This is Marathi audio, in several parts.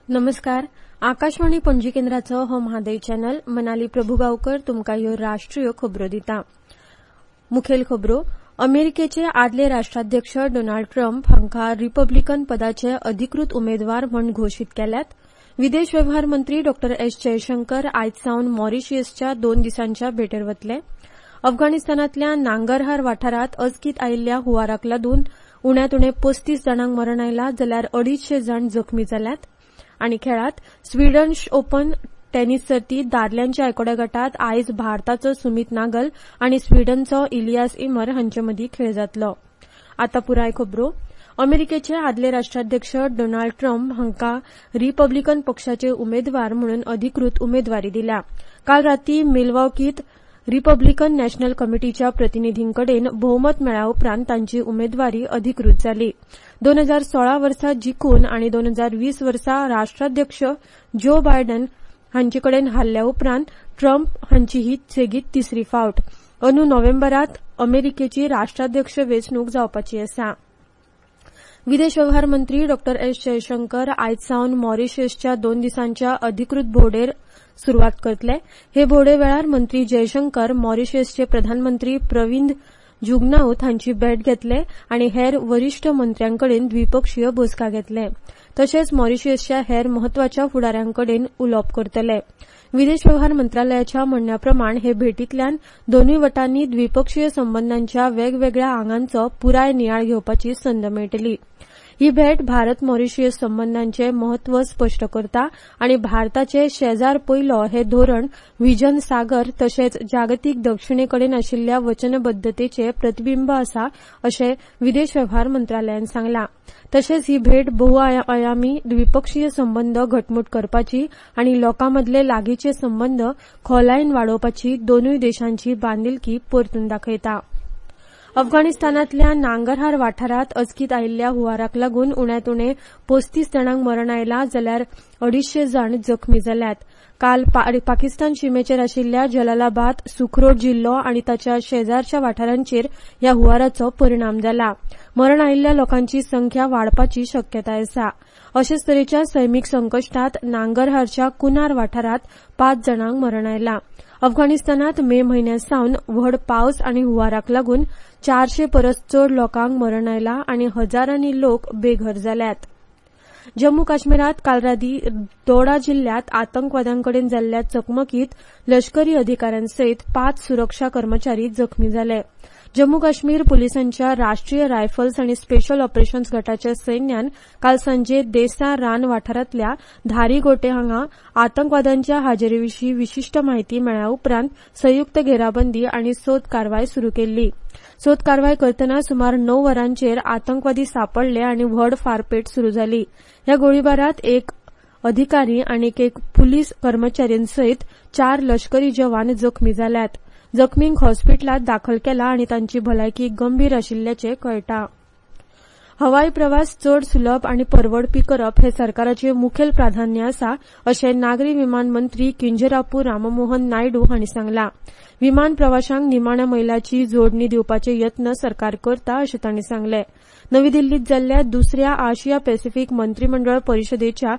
नमस्कार. आकाशवाणी पणजी केंद्राचो हो म्हादय चॅनल. मनाली प्रभुगांवकर तुमकां ह्यो राष्ट्रीय खबरो दिता. मुखेल खबरो. अमेरिकेचे आदले राष्ट्राध्यक्ष डोनाल्ड ट्रम्प हांकां रिपब्लिकन पदाचे अधिकृत उमेदवार म्हूण घोशीत केल्यात. विदेश वेव्हार मंत्री डॉ एस जयशंकर आयज सावन मॉरिशियसच्या 2 दिसांच्या भेटेर वतले. अफगाणिस्तानांतल्या नांगरहार वाठारांत अचकीत आयिल्ल्या हुंवाराक लागून उण्यांत उणे 35 जाणांक मरण आयलां जाल्यार 250 जाण जखमी जाल्यात. आनी खेळांत स्वीडन ओपन टेनिस सर्तीत दादल्यांच्या एकोड्या गटात आयज भारताचो सुमीत नागल आनी स्वीडनचो इलियास इमर हांचे मदीं खेळ जातलो. आतां पुराय खबरो. अमेरिकेचे आदले राष्ट्राध्यक्ष डोनाल्ड ट्रम्प हांकां रिपब्लिकन पक्षाचे उमेदवार म्हणून अधिकृत उमेदवारी दिल्या. काल रातीं मिल्वॉकींत रिपब्लिकन नॅशनल कमिटीच्या प्रतिनिधींकडेन भोवमत मेळ्ळ्या उपरांत तांची उमेदवारी अधिकृत जाली. 2016 वर्सा जिखून आनी 2020 वर्सा राष्ट्राध्यक्ष जो बायडन हांचेकडेन हारल्या उपरांत ट्रम्प हांची ही सेगीत तिसरी फावट. अंदू नोव्हेंबरांत अमेरिकेची राष्ट्राध्यक्ष वेंचणूक जावपाची आसा. विदेश वेव्हार मंत्री डॉ एस जयशंकर आयज सावन मॉरिशियसच्या 2 दिसांच्या अधिकृत भोंवडेर सुरवात करतले. हे भोंवडे वेळार मंत्री जयशंकर मॉरिशियसचे प्रधानमंत्री प्रविंद जुगनाउथ हांची भेट घेतले आनी हेर वरिष्ठ मंत्र्यांकडेन द्विपक्षीय बसका घेतले. तशेंच मॉरिशियसच्या हेर म्हत्वाच्या फुडाऱ्यांकडेन उलोवप करतले. विदेश वेव्हार मंत्रालयाच्या म्हणण्याप्रमाण हे भेटींतल्यान दोनूय वटांनी द्विपक्षीय संबंदांच्या वेगवेगळ्या आंगांचो पुराय नियाळ घेवपाची संद मेळटली. ही भेट भारत मॉरिशियस संबंदांचे महत्व स्पश्ट करता आनी भारताचे शेजार पयलो हे धोरण व्हिजन सागर तशेंच जागतीक दक्षिणेकडेन आशिल्ल्या वचनबद्धतेचे प्रतिबिंब आसा अशें विदेश वेव्हार मंत्रालयान सांगलां. तशेंच ही भेट बहुआयामी द्विपक्षीय संबंद घटमूट करपाची आनी लोकांमदले लागींचे संबंद खोलायेन वाडोवपाची दोनूय देशांची बांदिलकी परतून दाखयता. अफगाणिस्तानांतल्या नांगरहार वाठारांत अचकीत आयिल्ल्या हुंवाराक लागून उण्यांत उणे 35 जाणांक मरण आयलां जाल्यार 250 जाण जखमी जाल्यात. काल पाकिस्तान शिमेचेर आशिल्ल्या जलालाबाद, सुखरोट जिल्लो आनी ताच्या शेजारच्या वाठारांचेर ह्या हुंवाराचो परिणाम जाला. मरण आयिल्ल्या लोकांची संख्या वाडपाची शक्यताय आसा. अशेच तरेच्या सैमीक संकश्टांत नांगरहारच्या कुनार वाठारांत 5 जाणांक मरण आयलां. अफगाणिस्तानांत मे म्हयन्या सावन व्हड पावस आनी हुंवाराक लागून 400 परस चड लोकांक मरण आयलां आनी हजारांनी लोक बेघर जाल्यात. जम्मू काश्मीरांत काल रातीं दोडा जिल्ल्यांत आतंकवाद्यांकडेन जाल्ल्या चकमकीत लश्करी अधिकाऱ्यांसयत 5 सुरक्षा कर्मचारी जखमी जाले. जम्मू काश्मीर पुलिसांच्या राष्ट्रीय रायफल्स आनी स्पेशल ऑपरेशन्स गटाच्या सैन्यान काल सांजे देसा रान वाठारांतल्या धारीगोटे हांगा आतंकवाद्यांच्या हाजेरीविशीं विशिश्ट म्हायती मेळ्ळ्या उपरांत संयुक्त घेराबंदी आनी सोद कारवाय सुरू केल्ली. सोद कारवाय करतना सुमार 9 वरांचेर आतंकवादी सांपडले आनी व्हड फारपेट सुरू जाली. ह्या गोळीबारांत एक अधिकारी आनी एक पुलीस कर्मचाऱ्यांसयत 4 लश्करी जवान जखमी जाल्यात. जखमींक हॉस्पिटलांत दाखल केला आनी तांची भलायकी गंभीर आशिल्ल्याचें कळटा. हवाई प्रवास चड सुलभ आनी परवडपी करप हे सरकाराचें मुखेल प्राधान्य आसा अशें नागरी विमान मंत्री किंजरापू राममोहन नायडू हांणी सांगलां. विमान प्रवाशांक निमाण्या मैलाची जोडणी दिवपाचे यत्न सरकार करता अशें तांणी सांगलें. नवी दिल्लींत जाल्ल्या दुसऱ्या आशिया पॅसिफीक मंत्रीमंडळ परिशदेच्या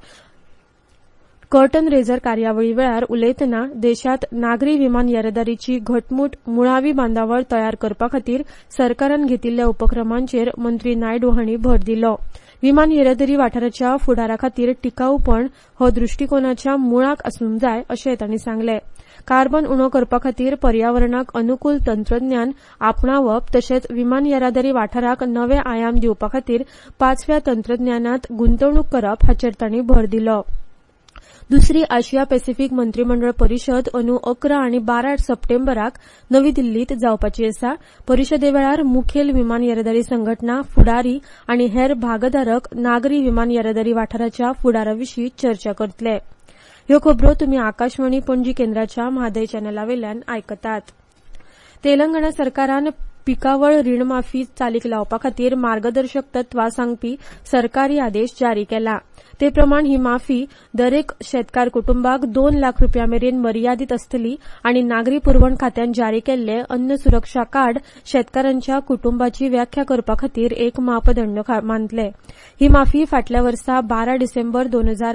कर्टन रेझर कार्यावळी वेळार उलयतना देशांत नागरी विमान येरादारीची घटमूट मुळावी बांदावळ तयार करपा खातीर सरकारान घेतिल्ल्या उपक्रमांचेर मंत्री नायडू हांणी भर दिलो. विमान येरादारी वाठाराच्या फुडारा खातीर टिकाऊपण हो दृश्टिकोनाच्या मुळाक आसूंक जाय अशें तांणी सांगलें. कार्बन उणो करपा खातीर पर्यावरणाक अनुकूल तंत्रज्ञान आपणावप तशेंच विमान येरादारी वाठाराक नवे आयाम दिवपा खातीर 5व्या तंत्रज्ञानात गुंतवणूक करप हाचेर तांणी भर दिलो. दुसरी आशिया पॅसिफीक मंत्रीमंडळ परिशद अंदू 11 आनी 12 सप्टेंबराक नवी दिल्लींत जावपाची आसा. परिशदे वेळार मुखेल विमान येरादारी संघटना, फुडारी आनी हेर भागधारक नागरी विमान येरादारी वाठाराच्या फुडाराविशीं चर्चा करतले. ह्यो खबरो तुमी आकाशवाणी पणजी केंद्राच्या म्हादय चॅनलावेल्यान आयकतात. तेलंगणा सरकारान पिकावळ रीण माफी चालीक लावपा खातीर मार्गदर्शक तत्वां सांगपी सरकारी आदेश जारी केला. ते प्रमाण ही माफी दरेक शेतकार कुटुंबाक 2 लाख रुपया मेरेन मर्यादीत आसतली आनी नागरी पुरवण खात्यान जारी केल्ले अन्न सुरक्षा कार्ड शेतकारांच्या कुटुंबाची व्याख्या करपा खातीर एक मापदंड मानतले. ही माफी फाटल्या वर्सा 12 डिसेंबर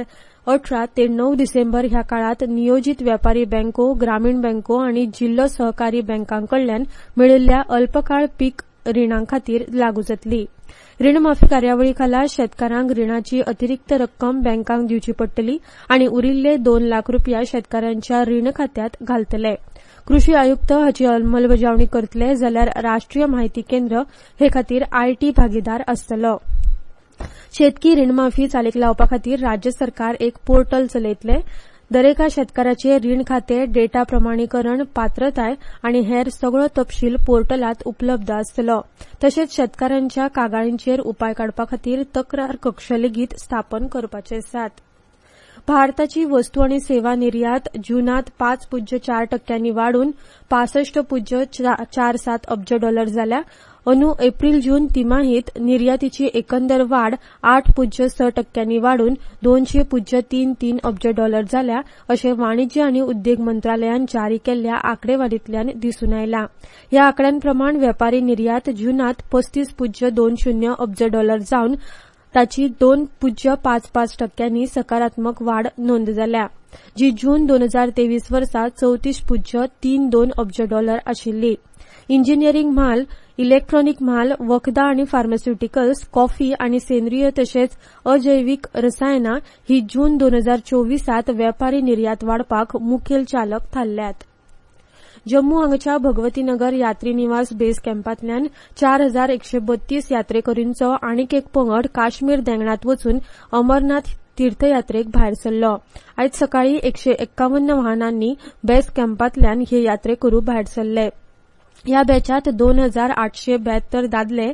18 ते 9 डिसेंबर ह्या काळात नियोजित व्यापारी बँको, ग्रामीण बँको आणि जिल्लो सहकारी बँकांकडल्यान मेळिल्ल्या अल्पकाळ पीक रिणांखातीर लागू जातली. ऋणमाफी कार्यावळीखाला शेतकारांक रिणाची अतिरिक्त रक्कम बँकांक दिवची पडटली आणि उरिल्ले 2 लाख रुपया शेतकारांच्या रीण खात्यात घालतले. कृषी आयुक्त हाची अंमलबजावणी करतले जाल्यार राष्ट्रीय म्हायती केंद्र हे खातीर आयटी भागीदार आसतलो. शेतकी रीणमाफी चालीक लावपा खातीर राज्य सरकार एक पोर्टल चलयतले. दरेका शेतकाराचे रीण खाते, डेटा प्रमाणीकरण, पात्रताय आणि हेर सगळो तपशील पोर्टलात उपलब्ध आसतलो. तशेंच शेतकारांच्या कागाळींचेर उपाय काडपा खातीर तक्रार कक्ष लेगीत स्थापन करपाचे आसात. भारताची वस्तू आणि सेवा निर्यात जूनात 5.4% वाढून 65.47 अब्ज डॉलर जाल्या. अंदू एप्रिल-जून तिमाहीत निर्यातीची एकंदर वाढ 8.6% वाढून 200.33 अब्ज डॉलर जाल्या अशें वाणिज्य आनी उद्देग मंत्रालयान जारी केल्ल्या आंकडेवारींतल्यान दिसून आयला. ह्या आंकड्यांप्रमाण वेपारी निर्यात जूनात 35.20 अब्ज डॉलर जावन ताची 2.55% सकारात्मक वाढ नोंद जाल्या, जी जून 2023 वर्सा 34.32 अब्ज डॉलर आशिल्ली. इंजिनियरिंग म्हाल, इलेक्ट्रॉनिक म्हाल, वखदां आनी फार्मास्युटिकल्स, कॉफी आनी सेंद्रीय तशेंच अजैविक रसायनां ही जून 2024 वेपारी निर्यात वाडपाक मुखेल चालक थारल्यात. जम्मू हांगाच्या भगवती नगर यात्री निवास बेस कॅम्पांतल्यान 4132 यात्रेकरूंचो आनीक एक पंगड काश्मीर देंगणात वचून अमरनाथ तीर्थयात्रेक भायर सरलो. आयज सकाळी 151 वाहनांनी बेस कॅम्पांतल्यान हे यात्रेकरू भायर सरले. ह्या बॅचात 2872 दादले,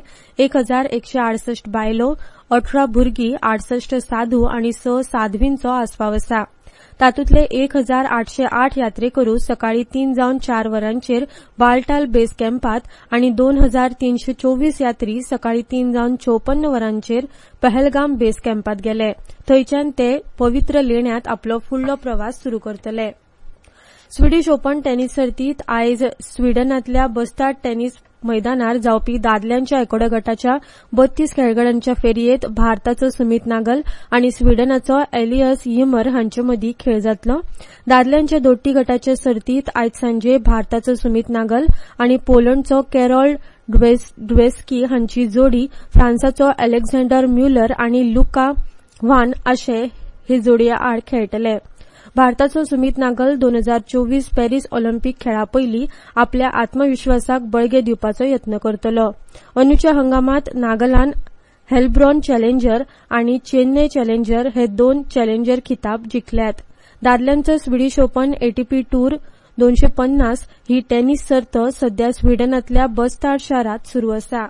1168 बायलो, 18 भुरगीं, 68 साधू आनी 6 साध्वींचो आस्पाव आसा. तातूंतले 1808 यात्रेकरू सकाळी 3 जावन 4 वरांचेर बालटाल बेस कॅम्पात आनी 2324 यात्री सकाळी 3 जावन 54 वरांचेर पहलगाम बेस कॅम्पात गेले. थंयच्यान ते पवित्र लेण्यांत आपलो फुडलो प्रवास सुरू करतले. स्विडिश ओपन टेनिस सर्तीत आयज स्विडनांतल्या बस्ताड टेनिस मैदानार जावपी दादल्यांच्या एकोड्या गटाच्या 32 खेळगड्यांच्या फेरयेत भारताचो सुमीत नागल आनी स्विडनाचो एलियस यिमर हांचे मदीं खेळ जातलो. दादल्यांच्या दोट्टी गटाचे सर्तीत आयज सांजे भारताचो सुमीत नागल आनी पोलंडचो कॅरोल ड्वेस्की हांची जोडी फ्रान्साचो अलेक्झांडर म्युलर आनी लुका व्हान आशे हे जोडये आड खेळटले. भारताचो सुमीत नागल 2024 पॅरीस ऑलिंपिक खेळा पयलीं आपल्या आत्मविश्वासाक बळगे दिवपाचो यत्न करतलो. अंदूच्या हंगामात नागलान हेल्ब्रॉन चॅलेंजर आनी चेन्नई चॅलेंजर हे 2 चॅलेंजर खिताब जिखल्यात. दादल्यांचो स्विडिश ओपन एटीपी टूर 250 ही टेनिस सर्त सध्या स्विडनांतल्या बस्ताड शारांत सुरू आसा.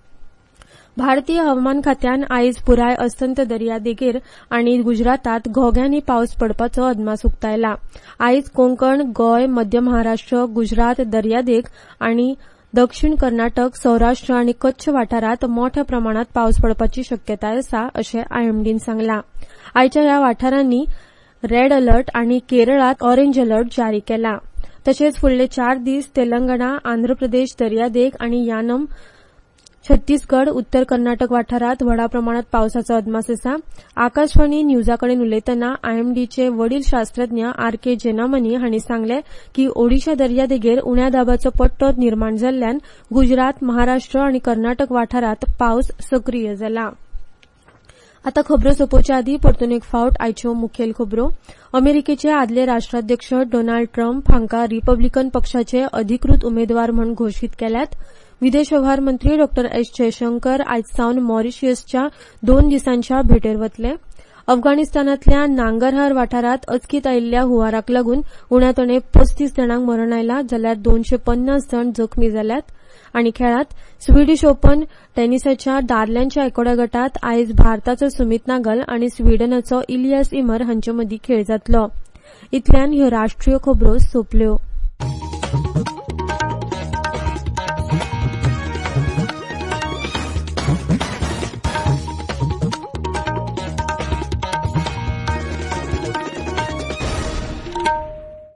भारतीय हवामान खात्यान आयज पुराय अस्तंत दर्यादेगेर आनी गुजरातात घोग्यांनी पावस पडपाचो अदमास उक्तायला. आयज कोंकण, गोंय, मध्य महाराष्ट्र, गुजरात दर्यादेग आनी दक्षिण कर्नाटक, सौराष्ट्र आनी कच्छ वाठारात मोठ्या प्रमाणात पावस पडपाची शक्यताय आसा अशें आयएमडीन सांगला. आयच्या ह्या वाठारांनी रेड अलर्ट आनी केरळात ऑरेंज अलर्ट जारी केला. तशेंच फुडले 4 दीस तेलंगणा, आंध्र प्रदेश दर्यादेग आनी यानम, छत्तीसगड, उत्तर कर्नाटक वाठारात व्हडा प्रमाणात पावसाचो अदमास आसा. आकाशवाणी न्यूजाकडेन उलयतना आयएमडीचे वडील शास्त्रज्ञ आर.के. जेनामनी हांणी सांगले की ओडिशा दर्यादेगेर उण्या दाबाचो पट्टो निर्माण जाल्ल्यान गुजरात, महाराष्ट्र आनी कर्नाटक वाठारात पावस सक्रीय जाला. आतां खबरो सोंपोवचे आदीं परतून एक फावट आयच्यो मुखेल खबरो. अमेरिकेचे आदले राष्ट्राध्यक्ष डोनाल्ड ट्रम्प हांका रिपब्लिकन पक्षाचे अधिकृत उमेदवार म्हूण घोशीत केल्यात. विदेश वेव्हार मंत्री डॉ. एस. जयशंकर आयज सावन मॉरिशियसच्या 2 दिसांच्या भेटेर वतले. अफगाणिस्तानांतल्या नांगरहार वाठारात अचकीत आयिल्ल्या हुंवाराक लागून उण्यात उणे 35 जाणांक मरण आयलां जाल्यार 250 जण जखमी जाल्यात. आनी खेळांत स्विडिश ओपन टेनिसाच्या दादल्यांच्या एकोड्या गटात आयज भारताचो सुमीत नागल आनी स्विडनाचो इलियास यिमर हांचे मदीं खेळ जातलो. इतल्यान ह्यो राष्ट्रीय खबरो सोंपल्यो.